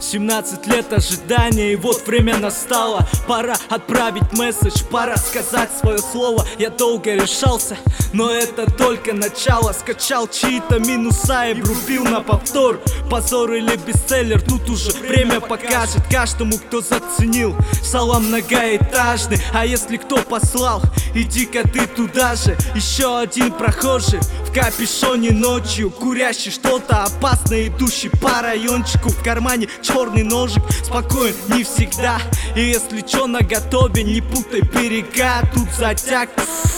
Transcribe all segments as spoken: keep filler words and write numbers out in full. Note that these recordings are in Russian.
семнадцать лет ожидания, и вот время настало. Пора отправить месседж, пора сказать свое слово. Я долго решался, но это только начало. Скачал чьи-то минуса и врубил на повтор. Позор или бестселлер, тут уже время покажет каждому, кто заценил. Салам многоэтажный, а если кто послал, иди-ка ты туда же. Еще один прохожий в капюшоне ночью, курящий что-то опасное, идущий по райончику. В кармане черный ножик, спокоен не всегда. И если чё наготове, не путай берега, тут затяг.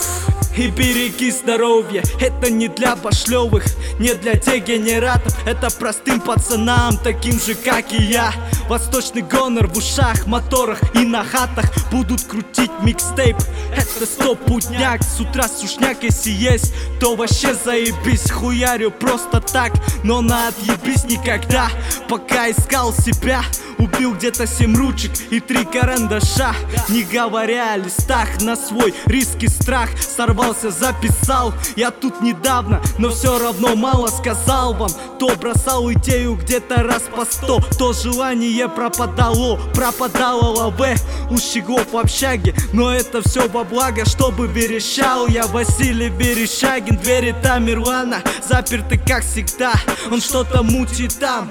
И береги здоровье, это не для пошлёвых, не для дегенератов. Это простым пацанам, таким же как и я. Восточный гонор в ушах, моторах и на хатах. Будут крутить микстейп, это сто путняк. С утра сушняк, если есть, то вообще заебись. Хуярю просто так, но на отъебись никогда. Пока искал себя, убил где-то семь ручек и три карандаша. Не говоря о листах, на свой риск и страх сорвался, записал. Я тут недавно, но все равно мало сказал вам. То бросал идею где-то раз по сто, то желание пропадало, пропадало лаве у щегов в общаге. Но это все во благо, чтобы верещал я. Василий Верещагин, двери Тамерлана заперты как всегда. Он что-то мутит там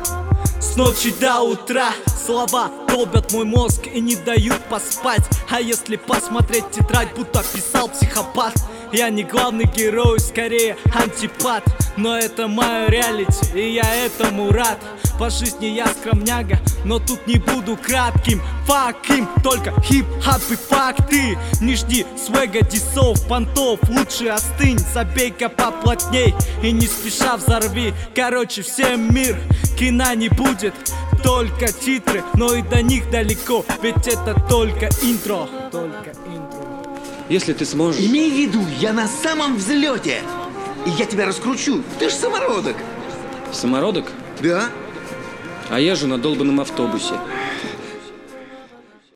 с ночи до утра. Слова долбят мой мозг и не дают поспать. А если посмотреть тетрадь, будто писал психопат. Я не главный герой, скорее антипат. Но это моя реалити, и я этому рад. По жизни я скромняга, но тут не буду кратким. Фак им, только хип-хап и факты. Не жди свега, дисов, понтов, лучше остынь. Забей-ка поплотней и не спеша взорви. Короче, всем мир, кино не будет, только титры, но и до них далеко, ведь это только интро. Только интро. Если ты сможешь... Имей в виду, я на самом взлете. И я тебя раскручу, ты ж самородок. Самородок? Да. А езжу на долбанном автобусе.